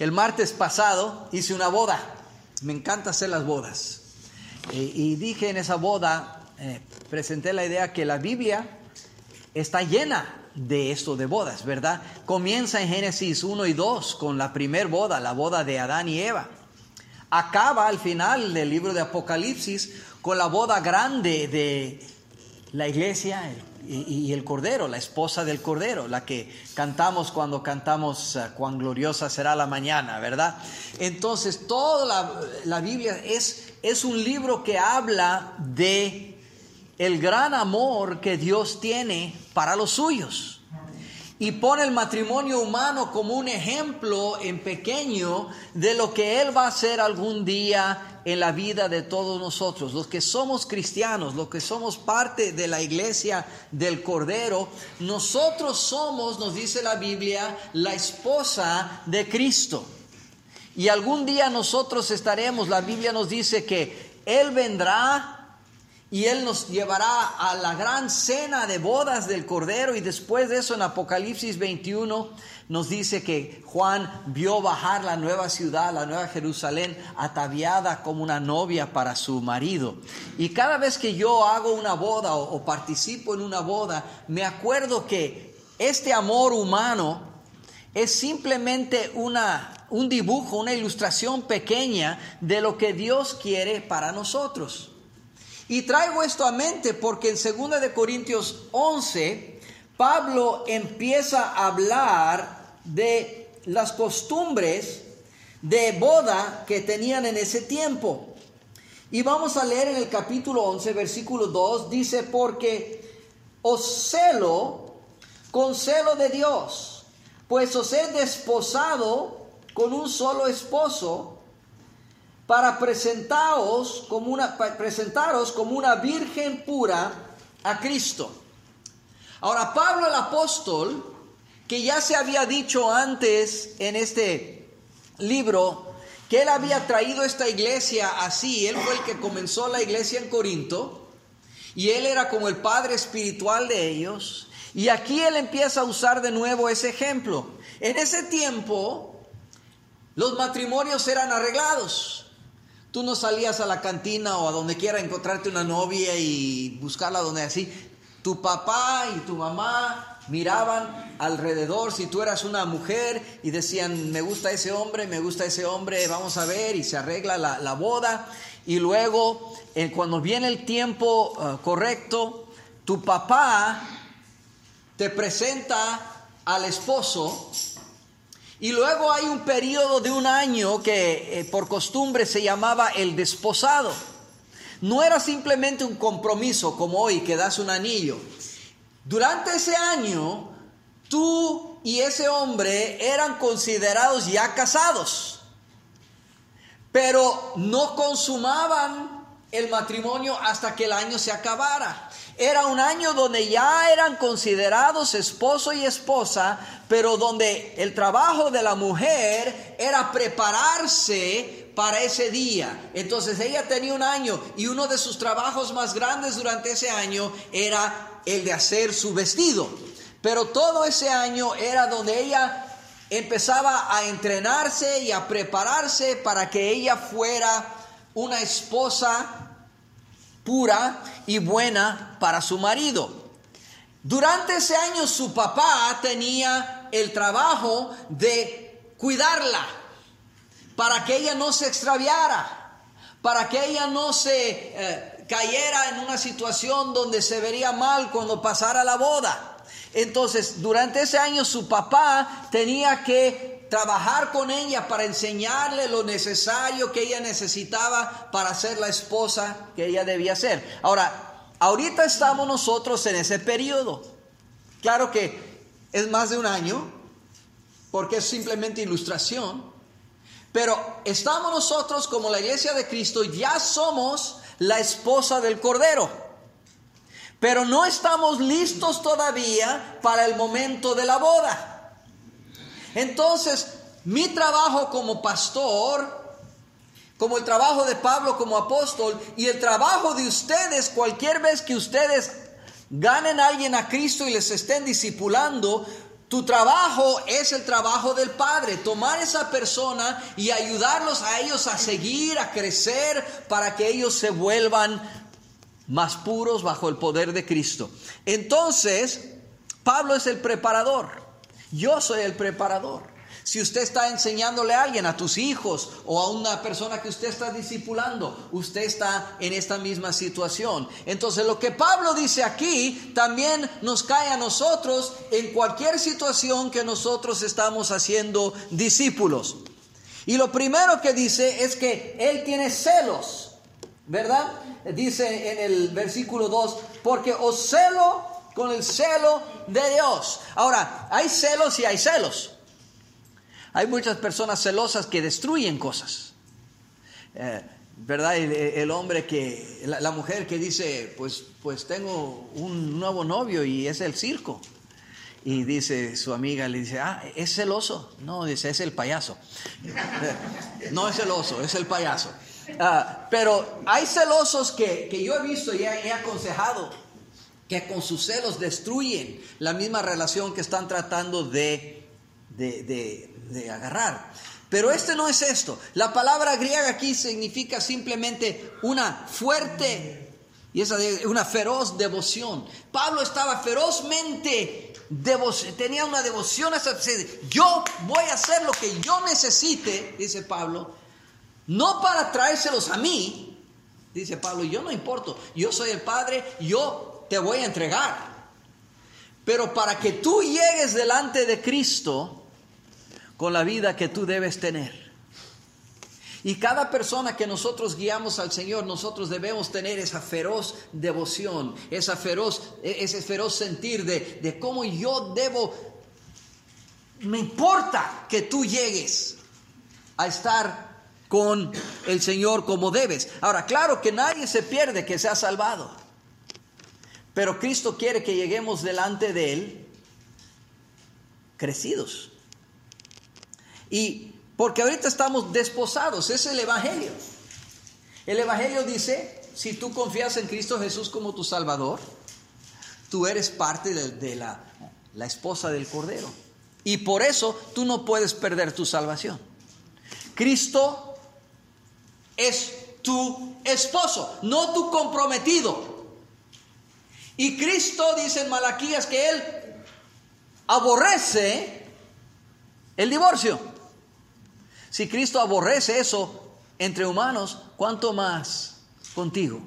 El martes pasado hice una boda. Me encanta hacer las bodas. Y dije en esa boda, presenté la idea que la Biblia está llena de esto de bodas, ¿verdad? Comienza en Génesis 1 y 2 con la primer boda, la boda de Adán y Eva. Acaba al final del libro de Apocalipsis con la boda grande de la iglesia y el Cordero, la esposa del Cordero, la que cantamos cuando cantamos cuán gloriosa será la mañana, ¿verdad? Entonces toda la Biblia es un libro que habla de el gran amor que Dios tiene para los suyos. Y pone el matrimonio humano como un ejemplo en pequeño de lo que Él va a hacer algún día en la vida de todos nosotros. Los que somos cristianos, los que somos parte de la iglesia del Cordero, nosotros somos, nos dice la Biblia, la esposa de Cristo. Y algún día nosotros estaremos, la Biblia nos dice que Él vendrá y Él nos llevará a la gran cena de bodas del Cordero. Y después de eso en Apocalipsis 21 nos dice que Juan vio bajar la nueva ciudad, la nueva Jerusalén, ataviada como una novia para su marido. Y cada vez que yo hago una boda o participo en una boda, me acuerdo que este amor humano es simplemente un dibujo, una ilustración pequeña de lo que Dios quiere para nosotros. Y traigo esto a mente porque en 2 de Corintios 11, Pablo empieza a hablar de las costumbres de boda que tenían en ese tiempo. Y vamos a leer en el capítulo 11, versículo 2, dice: porque os celo con celo de Dios, pues os he desposado con un solo esposo, para presentaros como una virgen pura a Cristo. Ahora, Pablo el apóstol, que ya se había dicho antes en este libro, que él había traído esta iglesia así, él fue el que comenzó la iglesia en Corinto, y él era como el padre espiritual de ellos, y aquí él empieza a usar de nuevo ese ejemplo. En ese tiempo, los matrimonios eran arreglados. Tú no salías a la cantina o a donde quiera a encontrarte una novia y buscarla donde así. Tu papá y tu mamá miraban alrededor si tú eras una mujer y decían: me gusta ese hombre, vamos a ver, y se arregla la boda. Y luego, cuando viene el tiempo correcto, tu papá te presenta al esposo. Y luego hay un periodo de un año que por costumbre se llamaba el desposado. No era simplemente un compromiso como hoy que das un anillo. Durante ese año, tú y ese hombre eran considerados ya casados, pero no consumaban el matrimonio hasta que el año se acabara. Era un año donde ya eran considerados esposo y esposa, pero donde el trabajo de la mujer era prepararse para ese día. Entonces ella tenía un año y uno de sus trabajos más grandes durante ese año era el de hacer su vestido. Pero todo ese año era donde ella empezaba a entrenarse y a prepararse para que ella fuera una esposa pura y buena para su marido. Durante ese año su papá tenía el trabajo de cuidarla, para que ella no se extraviara, para que ella no se cayera en una situación donde se vería mal cuando pasara la boda. Entonces, durante ese año su papá tenía que trabajar con ella para enseñarle lo necesario que ella necesitaba para ser la esposa que ella debía ser. Ahora, ahorita estamos nosotros en ese periodo. Claro que es más de un año, porque es simplemente ilustración. Pero estamos nosotros como la iglesia de Cristo, ya somos la esposa del Cordero. Pero no estamos listos todavía para el momento de la boda. Entonces, mi trabajo como pastor, como el trabajo de Pablo como apóstol, y el trabajo de ustedes, cualquier vez que ustedes ganen a alguien a Cristo y les estén discipulando, Tu trabajo es el trabajo del Padre, tomar esa persona y ayudarlos a ellos a seguir, a crecer, para que ellos se vuelvan más puros bajo el poder de Cristo. Entonces, Pablo es el preparador, yo soy el preparador. Si usted está enseñándole a alguien, a tus hijos o a una persona que usted está discipulando, usted está en esta misma situación. Entonces lo que Pablo dice aquí también nos cae a nosotros en cualquier situación que nosotros estamos haciendo discípulos. Y lo primero que dice es que él tiene celos, ¿verdad? Dice en el versículo 2, porque os celo con el celo de Dios. Ahora, hay celos y hay celos. Hay muchas personas celosas que destruyen cosas, ¿verdad? El hombre que, la mujer que dice, pues tengo un nuevo novio y es el circo. Y dice su amiga, le dice, ¿es celoso? No, dice, es el payaso. No es celoso, es el payaso. Pero hay celosos que yo he visto y he aconsejado que con sus celos destruyen la misma relación que están tratando de agarrar. Pero no es esto. La palabra griega aquí significa simplemente una fuerte y una feroz devoción. Pablo estaba ferozmente tenía una devoción hasta yo voy a hacer lo que yo necesite, dice Pablo, no para traérselos a mí, dice Pablo, yo no importo, yo soy el Padre, yo te voy a entregar, pero para que tú llegues delante de Cristo con la vida que tú debes tener. Y cada persona que nosotros guiamos al Señor, nosotros debemos tener esa feroz devoción, ese feroz sentir de cómo yo debo, me importa que tú llegues a estar con el Señor como debes. Ahora, claro que nadie se pierde que sea salvado, pero Cristo quiere que lleguemos delante de Él crecidos. Y porque ahorita estamos desposados, es el Evangelio. El Evangelio dice, si tú confías en Cristo Jesús como tu Salvador, tú eres parte de la esposa del Cordero. Y por eso tú no puedes perder tu salvación. Cristo es tu esposo, no tu comprometido. Y Cristo dice en Malaquías que Él aborrece el divorcio. Si Cristo aborrece eso entre humanos, ¿cuánto más contigo?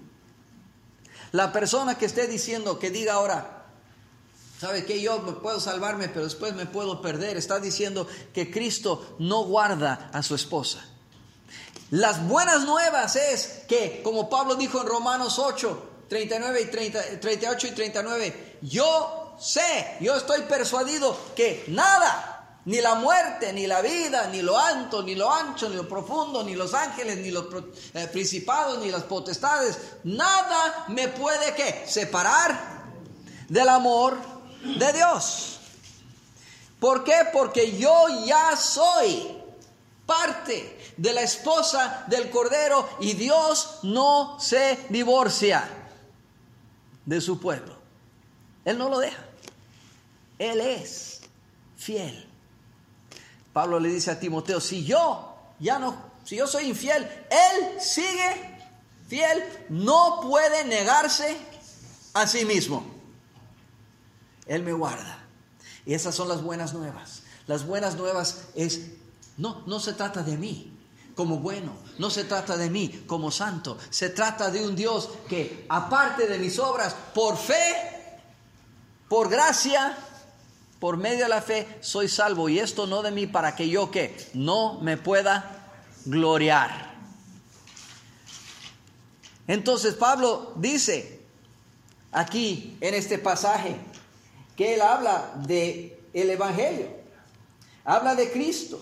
La persona que esté diciendo, que diga ahora, ¿sabe qué? Yo puedo salvarme, pero después me puedo perder. Está diciendo que Cristo no guarda a su esposa. Las buenas nuevas es que, como Pablo dijo en Romanos 8, 38 y 39, yo estoy persuadido que nada, ni la muerte, ni la vida, ni lo alto, ni lo ancho, ni lo profundo, ni los ángeles, ni los principados, ni las potestades, nada me puede ¿qué? Separar del amor de Dios. ¿Por qué? Porque yo ya soy parte de la esposa del Cordero y Dios no se divorcia de su pueblo. Él no lo deja. Él es fiel. Pablo le dice a Timoteo, si yo soy infiel, él sigue fiel, no puede negarse a sí mismo. Él me guarda. Y esas son las buenas nuevas. Las buenas nuevas no se trata de mí como bueno, no se trata de mí como santo, se trata de un Dios que, aparte de mis obras, por fe, por gracia, por medio de la fe soy salvo, y esto no de mí para que yo ¿qué? No me pueda gloriar. Entonces Pablo dice aquí en este pasaje que él habla de el Evangelio, habla de Cristo.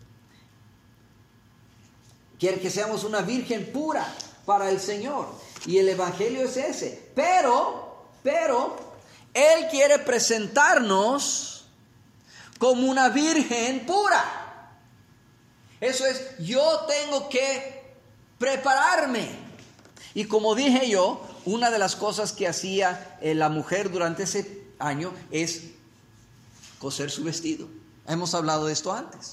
Quiere que seamos una virgen pura para el Señor, y el Evangelio es ese. Pero Él quiere presentarnos como una virgen pura. Eso es, yo tengo que prepararme. Y como dije yo, una de las cosas que hacía la mujer durante ese año es coser su vestido. Hemos hablado de esto antes.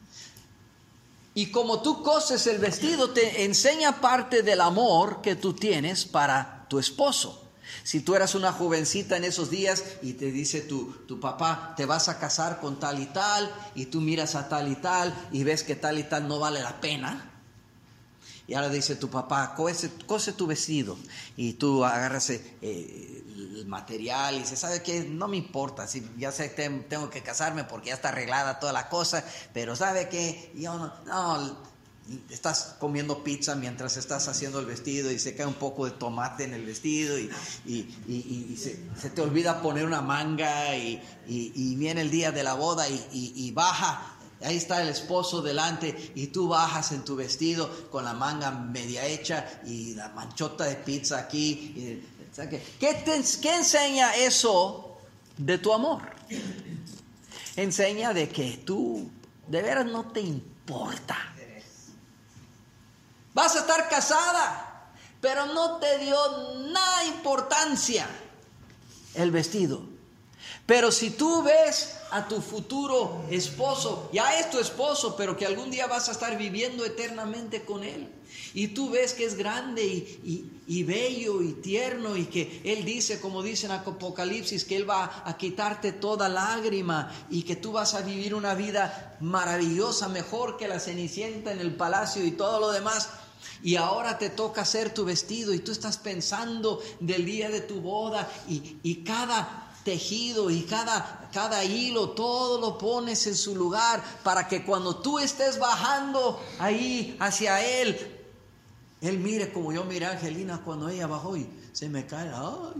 Y como tú coses el vestido, te enseña parte del amor que tú tienes para tu esposo. Si tú eras una jovencita en esos días y te dice tu papá, te vas a casar con tal y tal, y tú miras a tal y ves que tal y tal no vale la pena, y ahora dice tu papá, cose tu vestido, y tú agarras el material y dices, ¿sabe qué? No me importa, si ya sé que tengo que casarme porque ya está arreglada toda la cosa, pero ¿sabe qué? Yo no, estás comiendo pizza mientras estás haciendo el vestido y se cae un poco de tomate en el vestido y se te olvida poner una manga y viene el día de la boda y baja. Ahí está el esposo delante y tú bajas en tu vestido con la manga media hecha y la manchota de pizza aquí. ¿Qué enseña eso de tu amor? Enseña de que tú de veras no te importa. Vas a estar casada, pero no te dio nada importancia el vestido. Pero si tú ves a tu futuro esposo, ya es tu esposo, pero que algún día vas a estar viviendo eternamente con él, y tú ves que es grande y bello y tierno, y que él dice, como dice en Apocalipsis, que él va a quitarte toda lágrima y que tú vas a vivir una vida maravillosa, mejor que la Cenicienta en el palacio y todo lo demás. Y ahora te toca hacer tu vestido y tú estás pensando del día de tu boda y cada tejido y cada hilo, todo lo pones en su lugar para que cuando tú estés bajando ahí hacia él mire como yo miré a Angelina cuando ella bajó y se me cae.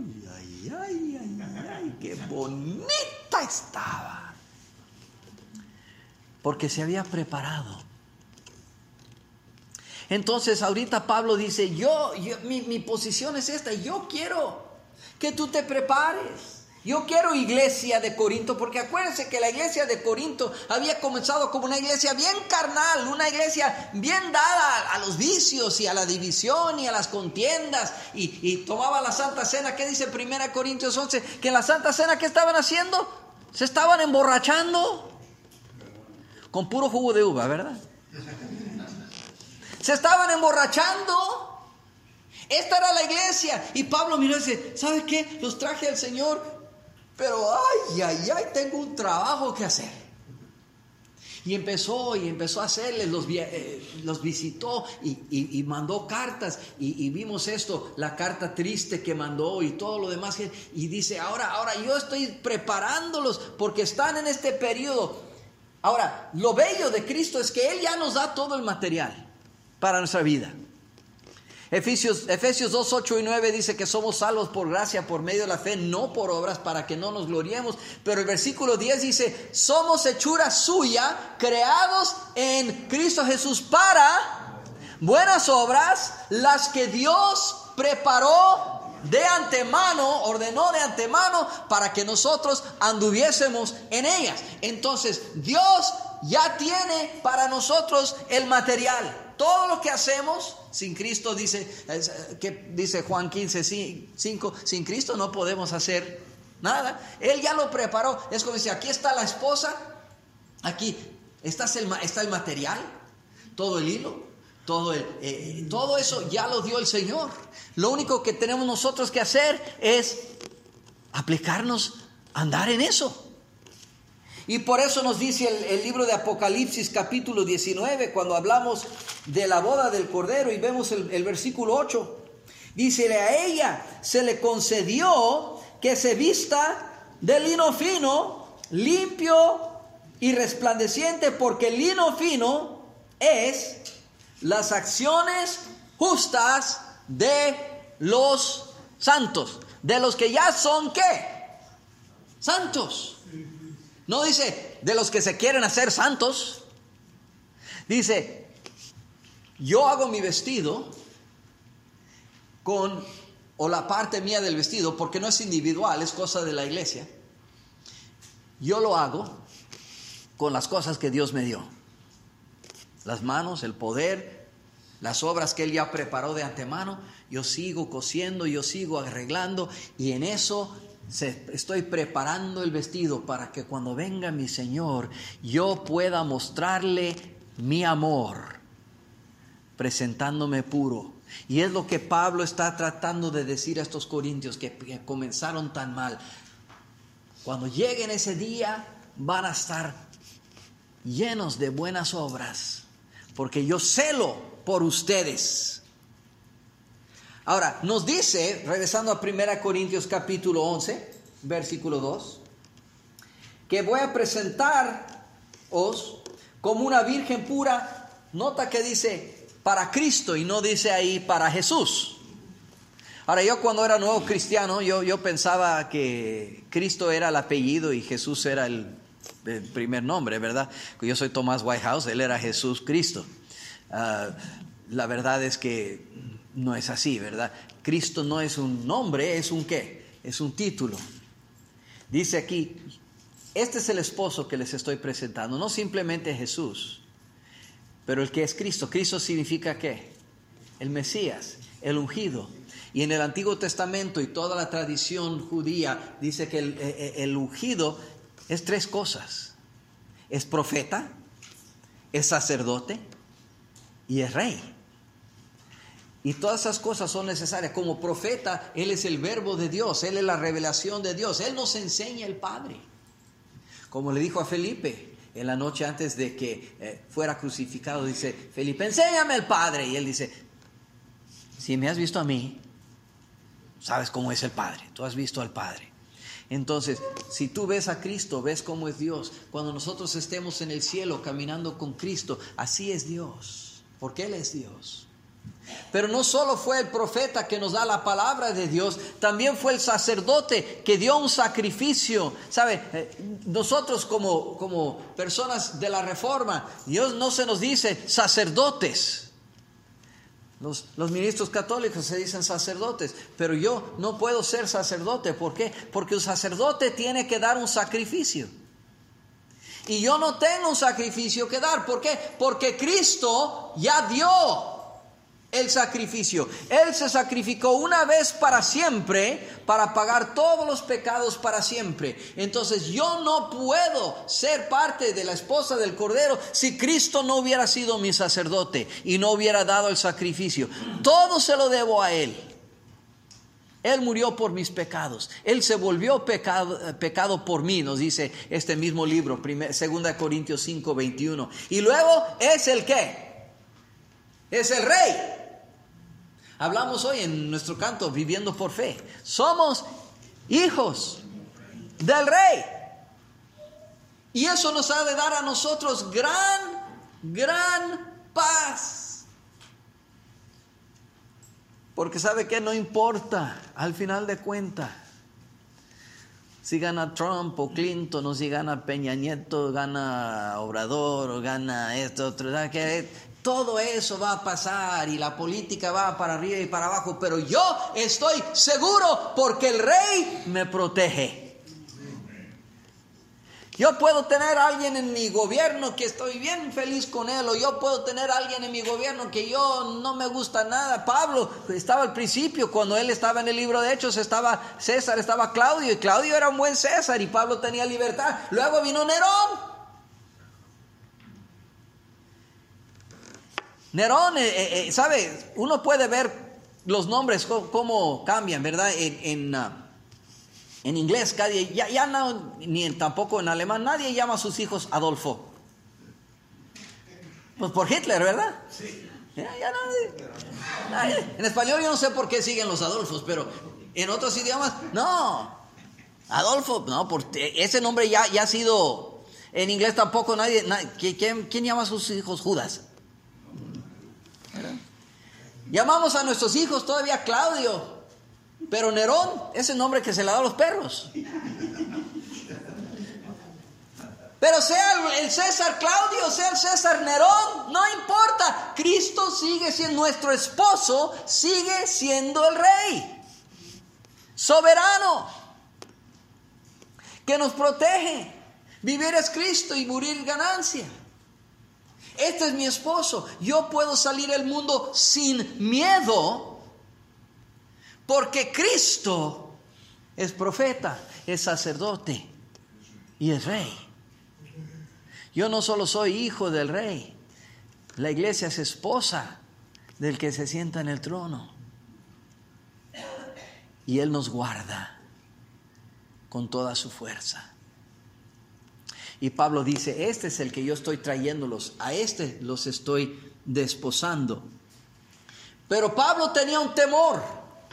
Ay, qué bonita estaba. Porque se había preparado. Entonces ahorita Pablo dice, mi posición es esta, yo quiero que tú te prepares. Yo quiero iglesia de Corinto, porque acuérdense que la iglesia de Corinto había comenzado como una iglesia bien carnal, una iglesia bien dada a los vicios y a la división y a las contiendas, y tomaba la Santa Cena. ¿Qué dice 1 Corintios 11? Que en la Santa Cena, ¿qué estaban haciendo? Se estaban emborrachando con puro jugo de uva, ¿verdad? Se estaban emborrachando. Esta era la iglesia. Y Pablo miró y dice, ¿sabe qué? Los traje al Señor, pero tengo un trabajo que hacer. Y empezó a hacerles, los visitó y mandó cartas. Y vimos esto, la carta triste que mandó y todo lo demás. Y dice, ahora yo estoy preparándolos porque están en este periodo. Ahora, lo bello de Cristo es que Él ya nos da todo el material para nuestra vida. Efesios 2, 8 y 9 dice que somos salvos por gracia, por medio de la fe, no por obras, para que no nos gloriemos. Pero el versículo 10 dice, somos hechura suya, creados en Cristo Jesús para buenas obras, las que Dios preparó de antemano, ordenó de antemano, para que nosotros anduviésemos en ellas. Entonces, Dios ya tiene para nosotros el material. Todo lo que hacemos sin Cristo, dice Juan 15:5, sin Cristo no podemos hacer nada. Él ya lo preparó. Es como dice, aquí está la esposa, aquí está el material, todo el hilo, todo eso ya lo dio el Señor. Lo único que tenemos nosotros que hacer es aplicarnos, andar en eso. Y por eso nos dice el libro de Apocalipsis capítulo 19, cuando hablamos de la boda del Cordero, y vemos el versículo 8. Dice, a ella se le concedió que se vista de lino fino, limpio y resplandeciente, porque el lino fino es las acciones justas de los santos, de los que ya son, ¿qué? Santos. No dice de los que se quieren hacer santos. Dice, yo hago mi vestido o la parte mía del vestido, porque no es individual, es cosa de la iglesia. Yo lo hago con las cosas que Dios me dio. Las manos, el poder, las obras que Él ya preparó de antemano. Yo sigo cosiendo, yo sigo arreglando, y en eso estoy preparando el vestido para que cuando venga mi Señor yo pueda mostrarle mi amor, presentándome puro. Y es lo que Pablo está tratando de decir a estos corintios que comenzaron tan mal. Cuando lleguen ese día van a estar llenos de buenas obras, porque yo celo por ustedes. Ahora, nos dice, regresando a 1 Corintios capítulo 11, versículo 2, que voy a presentaros como una virgen pura. Nota que dice para Cristo y no dice ahí para Jesús. Ahora, yo cuando era nuevo cristiano, yo pensaba que Cristo era el apellido y Jesús era el primer nombre, ¿verdad? Yo soy Tomás Whitehouse, él era Jesús Cristo. La verdad es que no es así, ¿verdad? Cristo no es un nombre, es un ¿qué? Es un título. Dice aquí, este es el esposo que les estoy presentando, no simplemente Jesús, pero el que es Cristo. Cristo significa ¿qué? El Mesías, el ungido. Y en el Antiguo Testamento y toda la tradición judía dice que el ungido es tres cosas. Es profeta, es sacerdote y es rey. Y todas esas cosas son necesarias. Como profeta, Él es el verbo de Dios, Él es la revelación de Dios, Él nos enseña el Padre. Como le dijo a Felipe en la noche antes de que fuera crucificado, dice, Felipe, enséñame el Padre. Y él dice, si me has visto a mí, sabes cómo es el Padre, tú has visto al Padre. Entonces, si tú ves a Cristo, ves cómo es Dios. Cuando nosotros estemos en el cielo caminando con Cristo, así es Dios, porque Él es Dios. Pero no solo fue el profeta que nos da la palabra de Dios, también fue el sacerdote que dio un sacrificio. ¿Sabe? Nosotros como personas de la Reforma, Dios no se nos dice sacerdotes. Los ministros católicos se dicen sacerdotes, pero yo no puedo ser sacerdote. ¿Por qué? Porque un sacerdote tiene que dar un sacrificio. Y yo no tengo un sacrificio que dar. ¿Por qué? Porque Cristo ya dio el sacrificio. Él se sacrificó una vez para siempre para pagar todos los pecados para siempre. Entonces yo no puedo ser parte de la esposa del Cordero si Cristo no hubiera sido mi sacerdote y no hubiera dado el sacrificio. Todo se lo debo a Él. Él murió por mis pecados. Él se volvió pecado por mí, nos dice este mismo libro, 2 Corintios 5, 21. Y luego es el ¿qué? Es el Rey. Hablamos hoy en nuestro canto, Viviendo por Fe. Somos hijos del Rey. Y eso nos ha de dar a nosotros gran paz. Porque ¿sabe qué? No importa, al final de cuentas, si gana Trump o Clinton, o si gana Peña Nieto, gana Obrador, o gana esto, otro, que todo eso va a pasar y la política va para arriba y para abajo, pero yo estoy seguro porque el Rey me protege. Yo puedo tener a alguien en mi gobierno que estoy bien feliz con él, o yo puedo tener a alguien en mi gobierno que yo no me gusta nada. Pablo estaba al principio, cuando él estaba en el libro de Hechos, estaba César, estaba Claudio, y Claudio era un buen César y Pablo tenía libertad. Luego vino Nerón. Nerón, ¿sabe? Uno puede ver los nombres cómo cambian, ¿verdad? En inglés, ya no, ni tampoco en alemán, nadie llama a sus hijos Adolfo. Pues por Hitler, ¿verdad? Sí. Ya nadie. En español yo no sé por qué siguen los Adolfos, pero en otros idiomas, no. Adolfo, no, porque ese nombre ya ha sido. En inglés tampoco nadie. ¿Quién llama a sus hijos Judas? ¿Verdad? Llamamos a nuestros hijos todavía Claudio. Pero Nerón es el nombre que se le da a los perros. Pero sea el César Claudio, sea el César Nerón, no importa. Cristo sigue siendo nuestro esposo, sigue siendo el Rey. Soberano. Que nos protege. Vivir es Cristo y morir ganancia. Este es mi esposo. Yo puedo salir al mundo sin miedo. Porque Cristo es profeta, es sacerdote y es rey. Yo no solo soy hijo del rey, la iglesia es esposa del que se sienta en el trono. Y Él nos guarda con toda su fuerza. Y Pablo dice, este es el que yo estoy trayéndolos, a este los estoy desposando. Pero Pablo tenía un temor.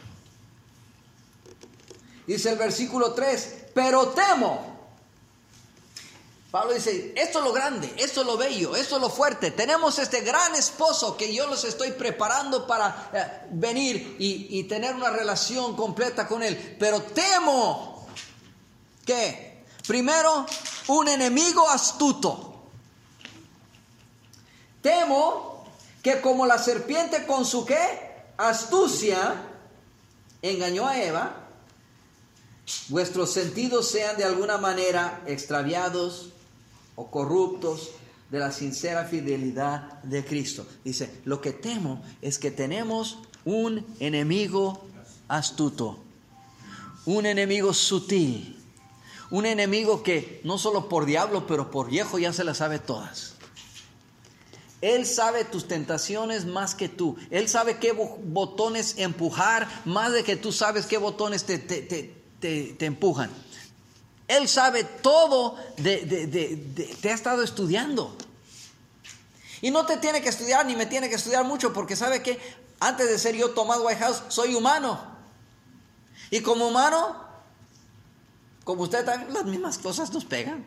Dice el versículo 3, pero temo. Pablo dice, esto es lo grande, esto es lo bello, esto es lo fuerte. Tenemos este gran esposo que yo los estoy preparando para venir y tener una relación completa con él. Pero temo que, primero, un enemigo astuto. Temo que como la serpiente con su ¿qué? Astucia engañó a Eva, vuestros sentidos sean de alguna manera extraviados o corruptos de la sincera fidelidad de Cristo. Dice, lo que temo es que tenemos un enemigo astuto, un enemigo sutil, un enemigo que no solo por diablo, pero por viejo ya se las sabe todas. Él sabe tus tentaciones más que tú. Él sabe qué botones empujar más de que tú sabes qué botones te empujan. Él sabe todo, te ha estado estudiando. Y no te tiene que estudiar, ni me tiene que estudiar mucho, porque sabe que antes de ser yo Tomás Whitehouse, soy humano. Y como humano, como usted también, las mismas cosas nos pegan.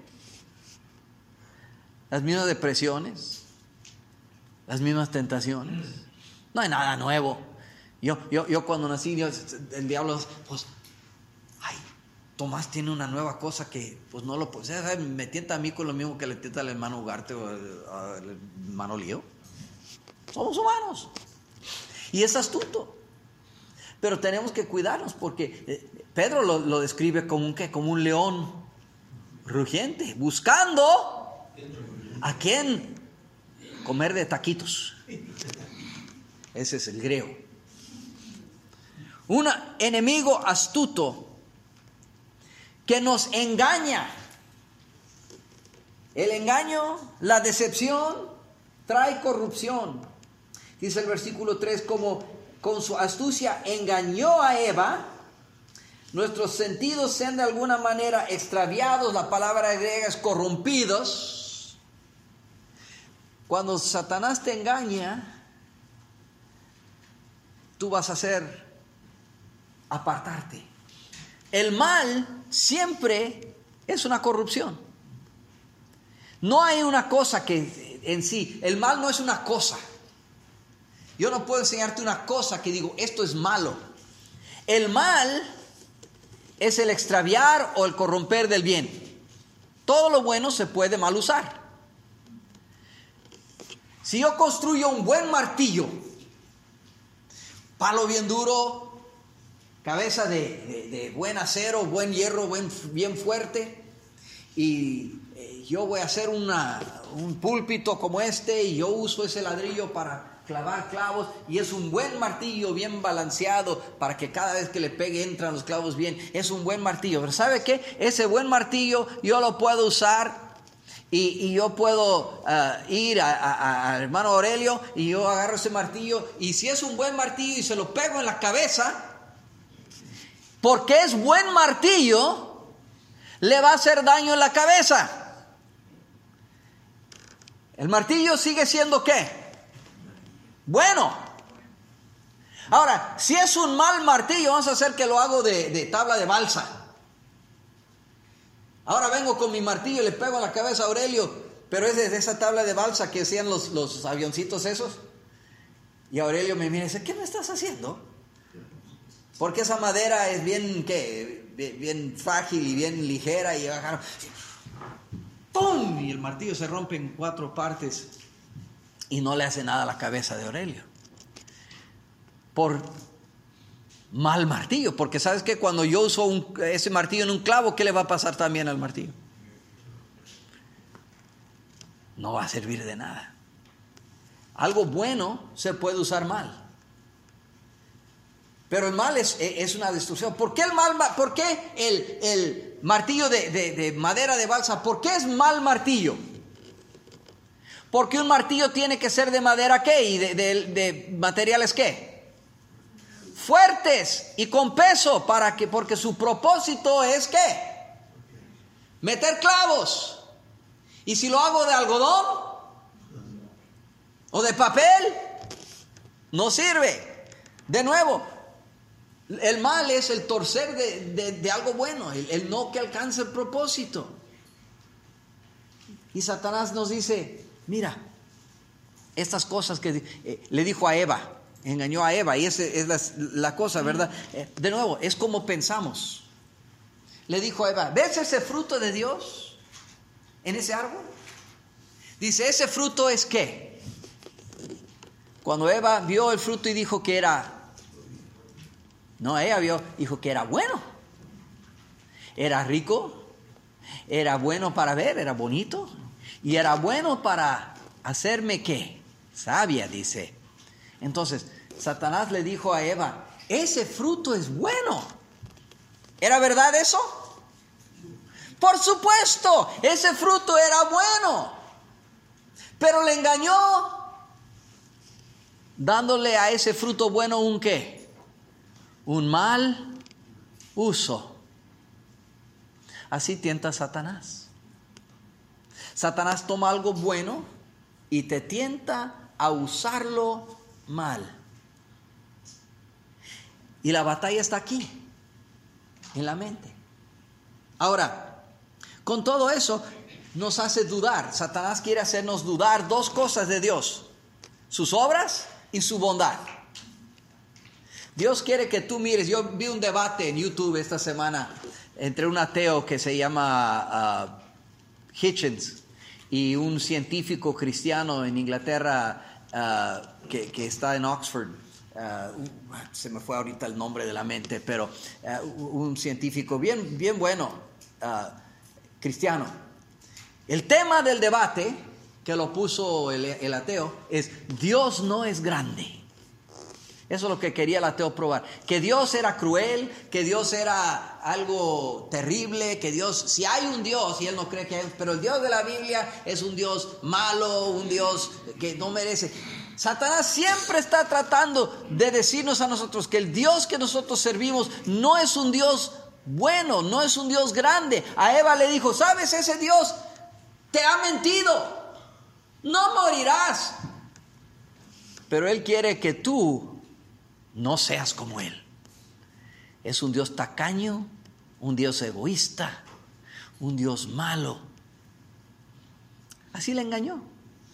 Las mismas depresiones, las mismas tentaciones. No hay nada nuevo. Yo cuando nací, el diablo, pues, ay, Tomás tiene una nueva cosa que pues no lo puede. Me tienta a mí con lo mismo que le tienta al hermano Ugarte o al hermano Lío. Somos humanos. Y es astuto. Pero tenemos que cuidarnos porque Pedro lo describe como un ¿qué? Como un león rugiente, buscando a quién comer de taquitos. Ese es el griego. Un enemigo astuto que nos engaña. El engaño, la decepción, trae corrupción. Dice el versículo 3, como con su astucia engañó a Eva, nuestros sentidos sean de alguna manera extraviados. La palabra griega es corrompidos. Cuando Satanás te engaña, tú vas a hacer apartarte. El mal siempre es una corrupción. No hay una cosa que en sí, el mal no es una cosa. Yo no puedo enseñarte una cosa que digo, esto es malo. El mal es el extraviar o el corromper del bien. Todo lo bueno se puede mal usar. Si yo construyo un buen martillo, palo bien duro, cabeza de buen acero, buen hierro, bien fuerte, y yo voy a hacer un púlpito como este, y yo uso ese ladrillo para clavar clavos, y es un buen martillo bien balanceado para que cada vez que le pegue entran los clavos bien. Es un buen martillo, pero ¿sabe qué? Ese buen martillo yo lo puedo usar y yo puedo ir al hermano Aurelio y yo agarro ese martillo, y si es un buen martillo y se lo pego en la cabeza, porque es buen martillo, le va a hacer daño en la cabeza. El martillo sigue siendo ¿qué? Bueno. Ahora, si es un mal martillo, vamos a hacer que lo hago de tabla de balsa. Ahora vengo con mi martillo y le pego en la cabeza a Aurelio, pero es de esa tabla de balsa que hacían los avioncitos esos. Y Aurelio me mira y dice, ¿qué me estás haciendo? Porque esa madera es bien frágil y bien ligera, y ¡pum! Y el martillo se rompe en 4 partes y no le hace nada a la cabeza de Aurelio. Por mal martillo, porque sabes que cuando yo uso ese martillo en un clavo, ¿qué le va a pasar también al martillo? No va a servir de nada. Algo bueno se puede usar mal. Pero el mal es una destrucción. ¿Por qué el mal? ¿Por qué el martillo de madera de balsa? ¿Por qué es mal martillo? Porque un martillo tiene que ser de madera, ¿qué? Y de materiales, ¿qué? Fuertes y con peso, porque su propósito es, ¿qué? Meter clavos. Y si lo hago de algodón o de papel, no sirve. De nuevo, el mal es el torcer de algo bueno, el no que alcanza el propósito. Y Satanás nos dice, mira, estas cosas que le dijo a Eva, engañó a Eva, y esa es la cosa, ¿verdad? De nuevo, es como pensamos. Le dijo a Eva, ¿ves ese fruto de Dios en ese árbol? Dice, ¿ese fruto es qué? Cuando Eva vio el fruto y dijo que era... No, ella dijo que era bueno. Era rico, era bueno para ver, era bonito. Y era bueno para hacerme ¿qué? Sabia, dice. Entonces, Satanás le dijo a Eva, ese fruto es bueno. ¿Era verdad eso? Por supuesto, ese fruto era bueno. Pero le engañó dándole a ese fruto bueno un ¿qué? Un mal uso. Así tienta Satanás. Satanás toma algo bueno y te tienta a usarlo mal. Y la batalla está aquí, en la mente. Ahora, con todo eso nos hace dudar. Satanás quiere hacernos dudar dos cosas de Dios: sus obras y su bondad. Dios quiere que tú mires. Yo vi un debate en YouTube esta semana entre un ateo que se llama Hitchens y un científico cristiano en Inglaterra que está en Oxford. Se me fue ahorita el nombre de la mente, pero un científico bien bueno, cristiano. El tema del debate que lo puso el ateo es: Dios no es grande. Eso es lo que quería el ateo probar. Que Dios era cruel, que Dios era algo terrible, que Dios, si hay un Dios, y él no cree que hay, pero el Dios de la Biblia es un Dios malo, un Dios que no merece. Satanás siempre está tratando de decirnos a nosotros que el Dios que nosotros servimos no es un Dios bueno, no es un Dios grande. A Eva le dijo, ¿sabes? Ese Dios te ha mentido, no morirás. Pero Él quiere que tú no seas como Él. Es un Dios tacaño, un Dios egoísta, un Dios malo. Así le engañó.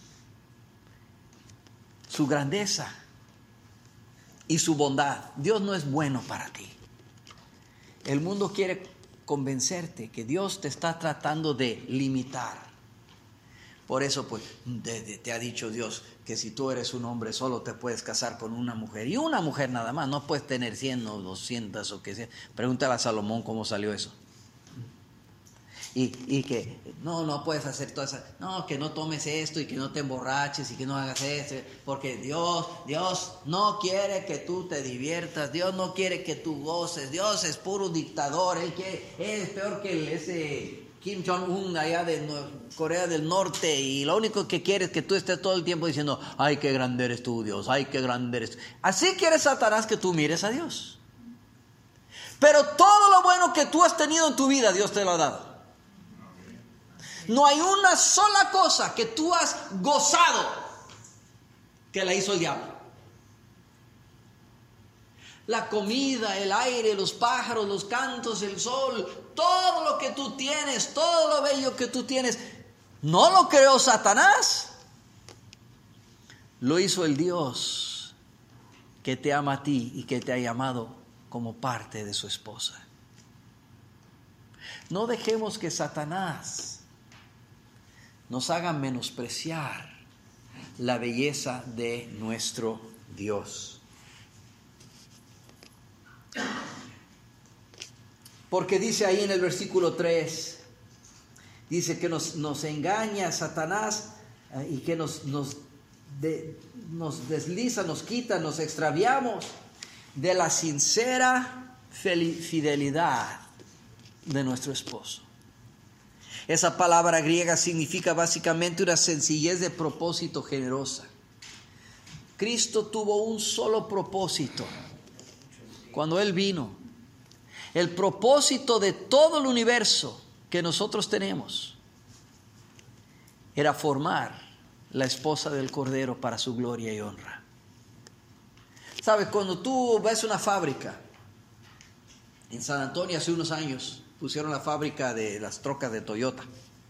Su grandeza y su bondad. Dios no es bueno para ti. El mundo quiere convencerte que Dios te está tratando de limitar. Por eso pues te ha dicho Dios que si tú eres un hombre solo te puedes casar con una mujer. Y una mujer nada más, no puedes tener 100 o 200 o que sea. Pregúntale a Salomón cómo salió eso. Y que no puedes hacer todas esas, no, que no tomes esto y que no te emborraches y que no hagas esto, porque Dios no quiere que tú te diviertas, Dios no quiere que tú goces, Dios es puro dictador, Él es peor que ese Kim Jong-un allá de Corea del Norte, y lo único que quiere es que tú estés todo el tiempo diciendo, ay, qué grande eres tú, Dios, ay, qué grande eres tú. Así quiere Satanás que tú mires a Dios. Pero todo lo bueno que tú has tenido en tu vida, Dios te lo ha dado. No hay una sola cosa que tú has gozado que la hizo el diablo. La comida, el aire, los pájaros, los cantos, el sol, todo lo que tú tienes, todo lo bello que tú tienes, no lo creó Satanás. Lo hizo el Dios que te ama a ti y que te ha llamado como parte de su esposa. No dejemos que Satanás nos haga menospreciar la belleza de nuestro Dios. Porque dice ahí en el versículo 3, dice que nos engaña Satanás y que nos desliza, nos quita, nos extraviamos. de la sincera fidelidad de nuestro esposo. Esa palabra griega significa básicamente una sencillez de propósito generosa. Cristo tuvo un solo propósito cuando Él vino. El propósito de todo el universo que nosotros tenemos era formar la esposa del Cordero para su gloria y honra. ¿Sabes? Cuando tú ves una fábrica, en San Antonio hace unos años pusieron la fábrica de las trocas de Toyota.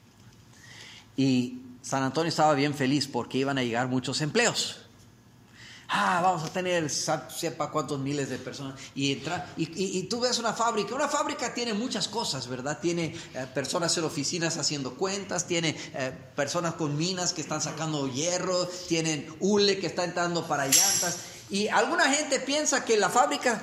Y San Antonio estaba bien feliz porque iban a llegar muchos empleos. Vamos a tener sepa cuántos miles de personas. Y tú ves una fábrica. Una fábrica tiene muchas cosas, ¿verdad? Tiene personas en oficinas haciendo cuentas, tiene personas con minas que están sacando hierro, tienen hule que está entrando para llantas. Y alguna gente piensa que la fábrica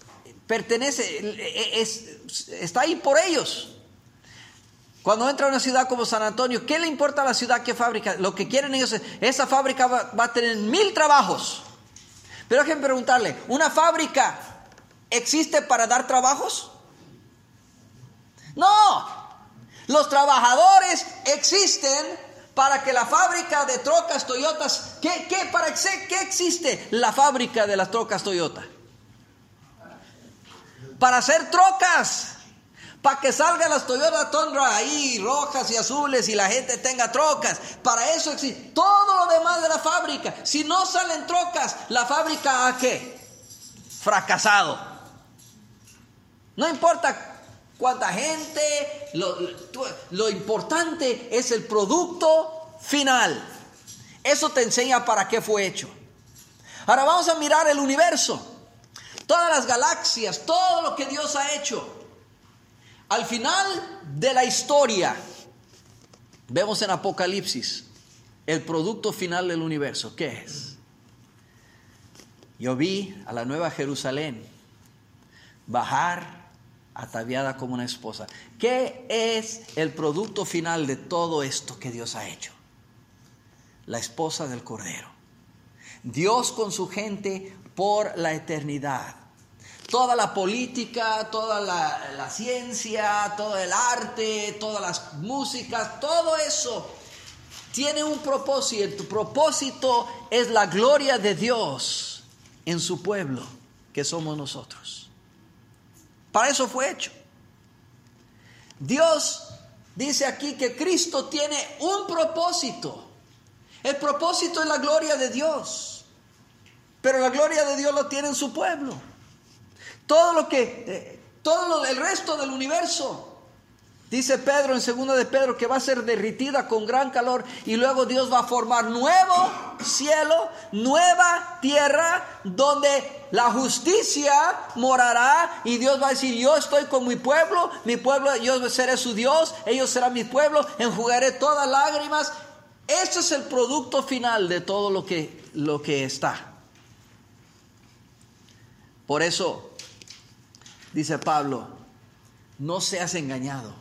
está ahí por ellos. Cuando entra a una ciudad como San Antonio, ¿qué le importa a la ciudad qué fábrica? Lo que quieren ellos es, esa fábrica va a tener 1000 trabajos. Pero déjenme preguntarle, ¿una fábrica existe para dar trabajos? No, los trabajadores existen para que la fábrica de trocas Toyotas, ¿qué existe la fábrica de las trocas Toyota? Para hacer trocas, para que salgan las Toyota Tundra ahí rojas y azules y la gente tenga trocas. Para eso existe todo lo demás de la fábrica. Si no salen trocas, la fábrica ¿a qué? Fracasado. No importa cuánta gente, lo importante es el producto final. Eso te enseña para qué fue hecho. Ahora vamos a mirar el universo. Todas las galaxias, todo lo que Dios ha hecho. Al final de la historia, vemos en Apocalipsis el producto final del universo. ¿Qué es? Yo vi a la Nueva Jerusalén bajar ataviada como una esposa. ¿Qué es el producto final de todo esto que Dios ha hecho? La esposa del Cordero. Dios con su gente por la eternidad. Toda la política, toda la ciencia, todo el arte, todas las músicas, todo eso tiene un propósito. El propósito es la gloria de Dios en su pueblo, que somos nosotros. Para eso fue hecho. Dios dice aquí que Cristo tiene un propósito. El propósito es la gloria de Dios. Pero la gloria de Dios lo tiene en su pueblo. El resto del universo, dice Pedro en 2 de Pedro, que va a ser derritida con gran calor y luego Dios va a formar nuevo cielo, nueva tierra, donde la justicia morará y Dios va a decir, yo estoy con mi pueblo, yo seré su Dios, ellos serán mi pueblo, enjugaré todas lágrimas. Este es el producto final de todo lo que está. Por eso dice Pablo, no seas engañado.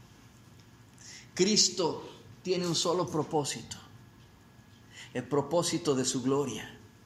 Cristo tiene un solo propósito, el propósito de su gloria.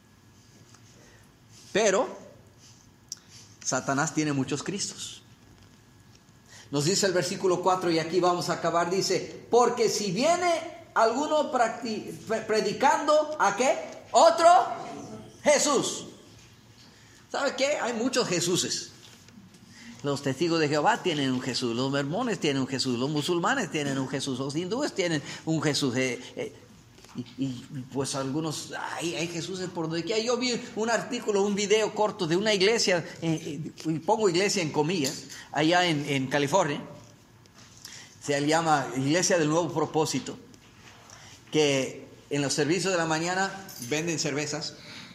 Pero Satanás tiene muchos Cristos. Nos dice el versículo 4 y aquí vamos a acabar, dice, porque si viene alguno predicando, ¿a qué? Otro Jesús. ¿Sabe qué? Hay muchos Jesuses. Los testigos de Jehová tienen un Jesús, los mormones tienen un Jesús, los musulmanes tienen un Jesús, los hindúes tienen un Jesús. Y pues algunos, hay Jesuses por donde quiera. Yo vi un artículo, un video corto de una iglesia, y pongo iglesia en comillas, allá en California. Se llama Iglesia del Nuevo Propósito, que en los servicios de la mañana venden cervezas.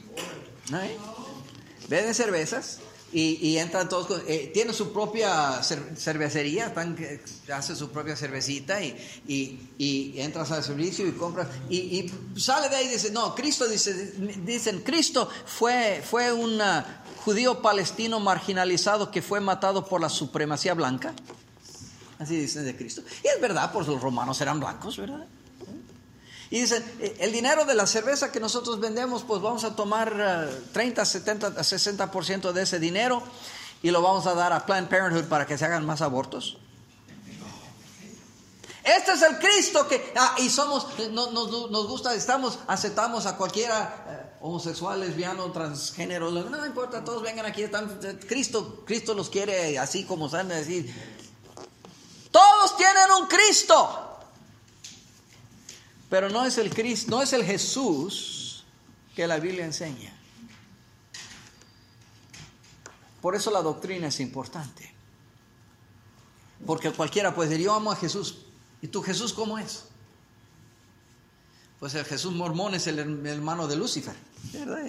Venden cervezas. Y entran todos, tienen su propia cervecería, hacen su propia cervecita y entras al servicio y compras. Y sale de ahí y dice, no, Cristo, dicen, Cristo fue un judío palestino marginalizado que fue matado por la supremacía blanca. Así dicen de Cristo. Y es verdad, pues los romanos eran blancos, ¿verdad? Y dicen, el dinero de la cerveza que nosotros vendemos, pues vamos a tomar 30, 70, 60% de ese dinero y lo vamos a dar a Planned Parenthood para que se hagan más abortos. Este es el Cristo que... y somos, nos gusta, aceptamos a cualquiera, homosexual, lesbiano, transgénero, no importa, todos vengan aquí, Cristo los quiere así como saben decir. Todos tienen un Cristo. Pero no es el Cristo, no es el Jesús que la Biblia enseña. Por eso la doctrina es importante. Porque cualquiera puede decir, yo amo a Jesús. ¿Y tu Jesús cómo es? Pues el Jesús mormón es el hermano de Lucifer, ¿verdad?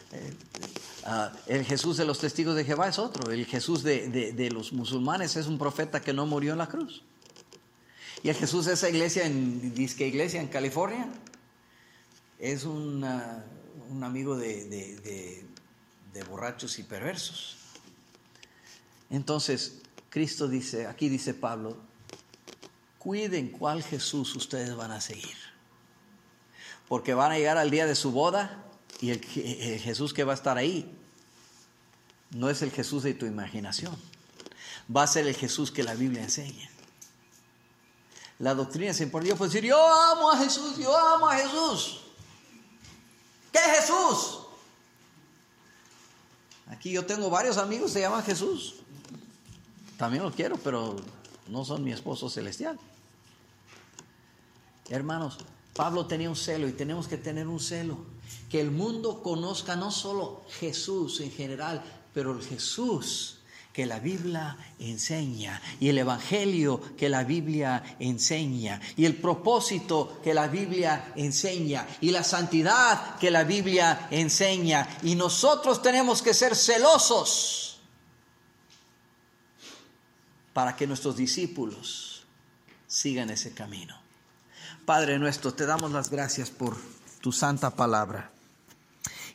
El Jesús de los testigos de Jehová es otro. El Jesús de los musulmanes es un profeta que no murió en la cruz. Y el Jesús de esa iglesia, iglesia en California, es un amigo de borrachos y perversos. Entonces, Cristo dice, aquí dice Pablo, cuiden cuál Jesús ustedes van a seguir. Porque van a llegar al día de su boda y el Jesús que va a estar ahí no es el Jesús de tu imaginación. Va a ser el Jesús que la Biblia enseña. La doctrina es importante. Yo puedo decir, yo amo a Jesús, yo amo a Jesús. ¿Qué Jesús? Aquí yo tengo varios amigos que se llaman Jesús. También los quiero, pero no son mi esposo celestial. Hermanos, Pablo tenía un celo y tenemos que tener un celo. Que el mundo conozca no solo Jesús en general, pero el Jesús que la Biblia enseña, y el evangelio que la Biblia enseña, y el propósito que la Biblia enseña, y la santidad que la Biblia enseña. Y nosotros tenemos que ser celosos para que nuestros discípulos sigan ese camino. Padre nuestro, te damos las gracias por tu santa palabra.